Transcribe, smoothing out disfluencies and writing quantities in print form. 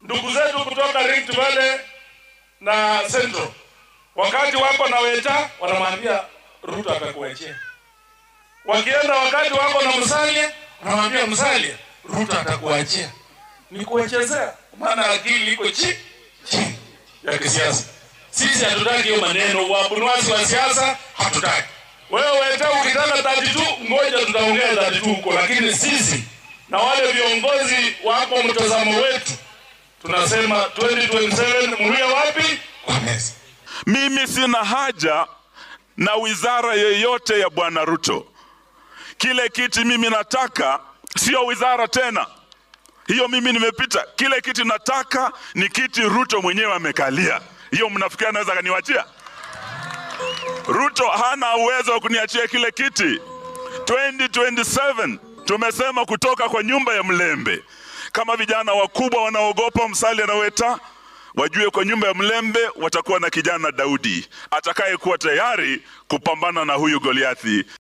ndugu zetu kutoka Rift Valley na Central, wakati wako na Weta wanamwambia Ruto atakuachia. Wakienda wakati wako na Musalia wanamwambia Musalia Ruto atakuachia. Ni kuwachezea, maana akili iko chini ya kisiasa. Sisi hatutaki hiyo maneno, wabunuasi wa siasa hatutaki. Wewe Weta ukitaka 32 ngoja tutaongea 32 huko, lakini sisi na wale viongozi wako mtazamo wetu tunasema 2027 mruye wapi? Kwa meza. Mimi sina haja na wizara yoyote ya Bwana Ruto. Kile kiti mimi nataka sio wizara tena. Hiyo mimi nimepita. Kile kiti nataka ni kiti Ruto mwenyewe amekalia. Hiyo mnafikiria anaweza kaniwachia? Ruto hana uwezo wa kuniachia kile kiti. 2027 tumesema kutoka kwa nyumba ya Mlembe. Kama vijana wakubwa wanaogopa Musalia na Weta, wajue kwa nyumba ya Mlembe watakuwa na kijana Daudi atakaye kuwa tayari kupambana na huyu Goliathi.